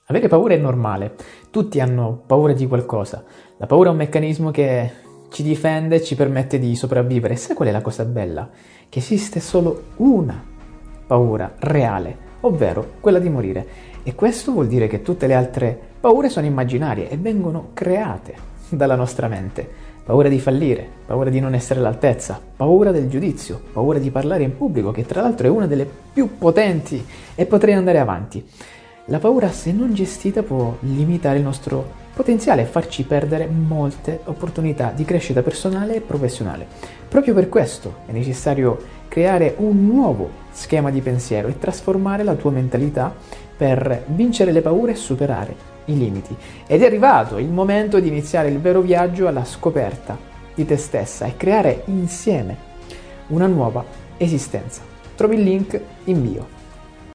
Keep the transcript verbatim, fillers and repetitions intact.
Avere paura è normale, tutti hanno paura di qualcosa. La paura è un meccanismo che ci difende e ci permette di sopravvivere. Sai qual è la cosa bella? Che esiste solo una paura reale, ovvero quella di morire. E questo vuol dire che tutte le altre paure sono immaginarie e vengono create dalla nostra mente. Paura di fallire, paura di non essere all'altezza, paura del giudizio, paura di parlare in pubblico, che tra l'altro è una delle più potenti, e potrei andare avanti. La paura, se non gestita, può limitare il nostro potenziale e farci perdere molte opportunità di crescita personale e professionale. Proprio per questo è necessario creare un nuovo schema di pensiero e trasformare la tua mentalità per vincere le paure e superare i limiti. Ed è arrivato il momento di iniziare il vero viaggio alla scoperta di te stessa e creare insieme una nuova esistenza. Trovi il link in bio.